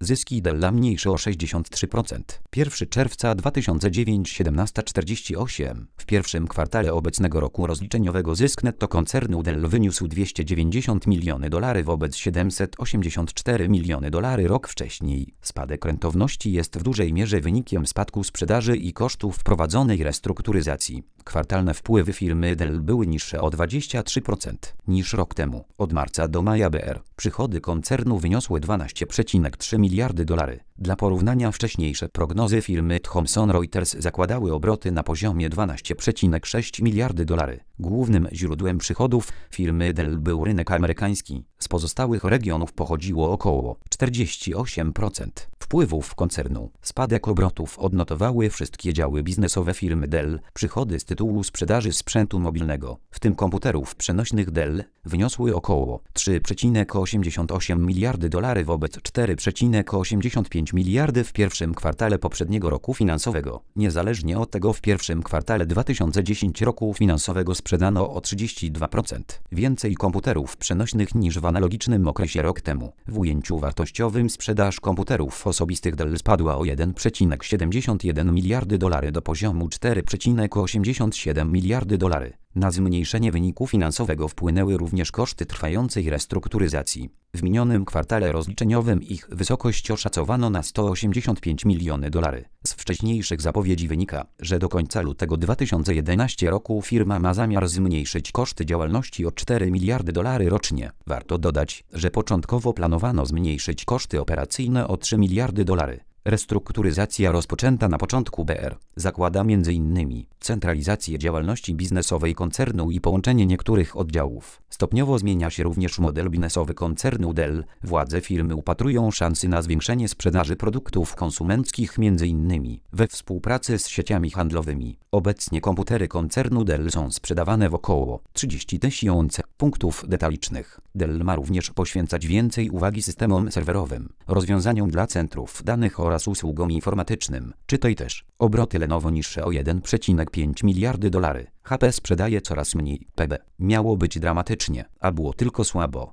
Zyski Della mniejsze o 63%. 1 czerwca 2009 17,48. W pierwszym kwartale obecnego roku rozliczeniowego zysk netto koncernu Dell wyniósł $290 miliony wobec $784 miliony rok wcześniej. Spadek rentowności jest w dużej mierze wynikiem spadku sprzedaży i kosztów prowadzonej restrukturyzacji. Kwartalne wpływy firmy Dell były niższe o 23% niż rok temu. Od marca do maja BR przychody koncernu wyniosły $12,3 miliardy. Dla porównania wcześniejsze prognozy firmy Thomson Reuters zakładały obroty na poziomie $12,6 miliardy. Głównym źródłem przychodów firmy Dell był rynek amerykański. Z pozostałych regionów pochodziło około 48% wpływów koncernu. Spadek obrotów odnotowały wszystkie działy biznesowe firmy Dell. Przychody z tytułu sprzedaży sprzętu mobilnego, w tym komputerów przenośnych Dell, wyniosły około $3,88 miliardy wobec $4,85 miliardy w pierwszym kwartale poprzedniego roku finansowego. Niezależnie od tego w pierwszym kwartale 2010 roku finansowego sprzedano o 32% więcej komputerów przenośnych niż w analogicznym okresie rok temu. W ujęciu wartościowym sprzedaż komputerów osobistych Dell spadła o $1,71 miliardy do poziomu $4,87 miliardy. Na zmniejszenie wyniku finansowego wpłynęły również koszty trwającej restrukturyzacji. W minionym kwartale rozliczeniowym ich wysokość oszacowano na $185 miliony. Z wcześniejszych zapowiedzi wynika, że do końca lutego 2011 roku firma ma zamiar zmniejszyć koszty działalności o $4 miliardy rocznie. Warto dodać, że początkowo planowano zmniejszyć koszty operacyjne o $3 miliardy. Restrukturyzacja rozpoczęta na początku BR zakłada m.in. centralizację działalności biznesowej koncernu i połączenie niektórych oddziałów. Stopniowo zmienia się również model biznesowy koncernu Dell. Władze firmy upatrują szansy na zwiększenie sprzedaży produktów konsumenckich m.in. we współpracy z sieciami handlowymi. Obecnie komputery koncernu Dell są sprzedawane w około 30 000 punktów detalicznych. Dell ma również poświęcać więcej uwagi systemom serwerowym, rozwiązaniom dla centrów danych oraz usługom informatycznym. Czytaj też: obroty Lenovo niższe o $1,5 miliardy. HP sprzedaje coraz mniej. PB. Miało być dramatycznie, a było tylko słabo.